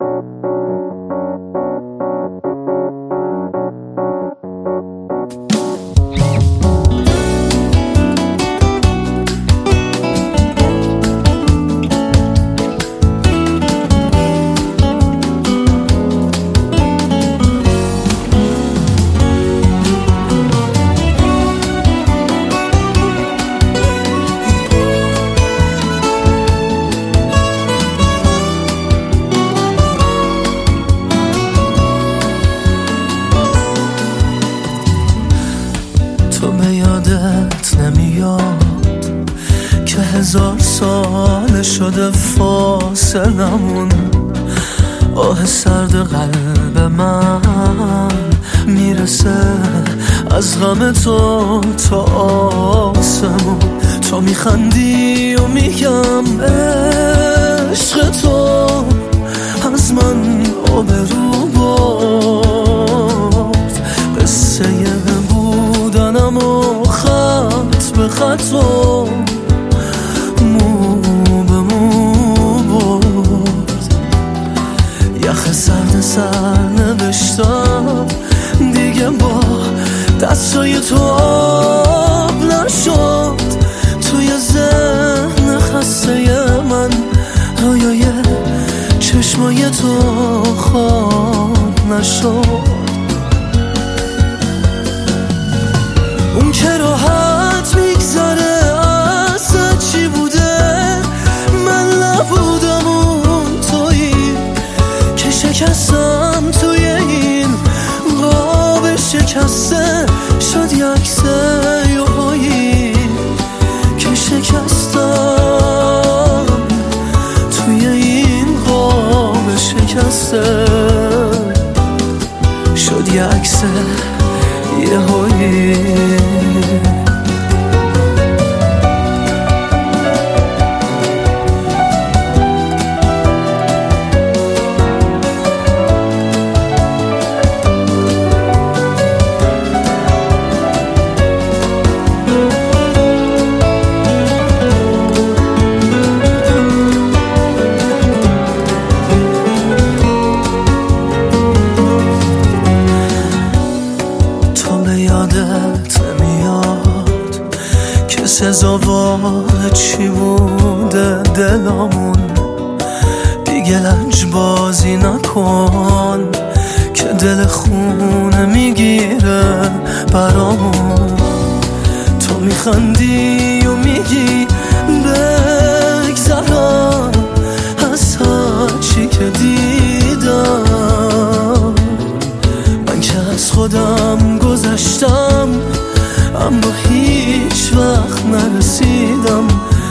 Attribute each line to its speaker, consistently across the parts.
Speaker 1: تو به یادت نمیاد که 1000 سال شده فاصلمون، آه سرد قلب من میرسه از غم تو تا آسمون. تو میخندی و میگم عشق تو از من آبرو برد، قصه بودنم و خط به خط و مو به مو برد. یخ سرد سر نوشتم دیگه با دستای تو آب نشد، توی ذهن خسته من رویای چشمای تو خواب نشد. اون که راحت میگذره اصلا چی بوده، من نبودم اون تویی که شکستم توی این قاب شکسته، شد یه عکس یهویی که شکستم توی این قاب شکسته، شد یه عکس یهویی. یادت نمیاد که سزاوار چی بوده دلامون، دیگه لنج بازی نکن که دل خونه میگیره برامون. تو میخندی و میگی بگذرم از هرچی که دیدم، من که از خودم گذشتم اما هیچ وقت نرسیدم.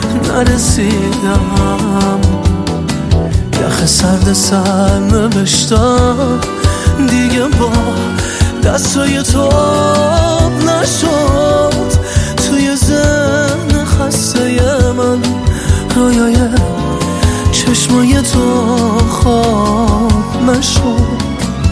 Speaker 1: یخ سرد سر نوشتم دیگه با دستای تو آب نشد، توی ذهن خسته من رویای چشمای تو خواب نشد.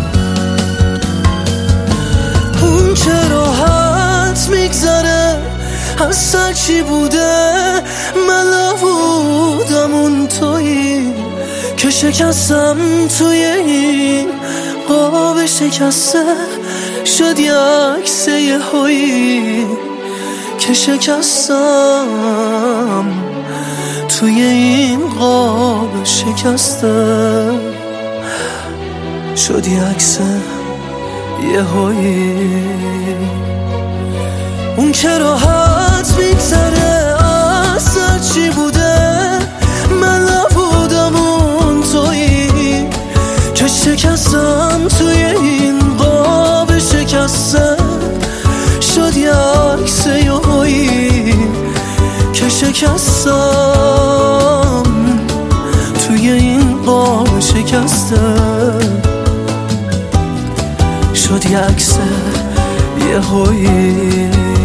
Speaker 1: اون که راحت میگذره اصلا چی بوده، من نبودم اون تویی که شکستم توی این قاب شکسته، شد یه عکس یهویی که شکستم توی این قاب شکسته، شد یه عکس یهویی. اون که راحت میگذره اصلا چی بوده، من نبودم اون تویی که شکستم توی این قاب شکسته، شد یه عکس یهویی که شکستم توی این قاب شکسته، شد یه عکس یهویی.